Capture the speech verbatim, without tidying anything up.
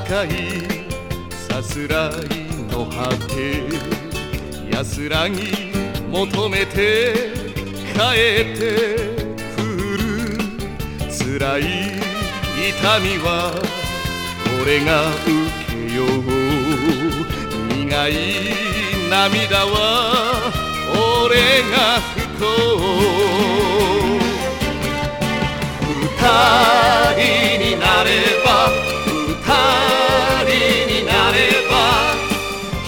高いさすらいの果て安らぎ求めて帰ってくる辛い痛みは俺が受けよう苦い涙は俺が拭こう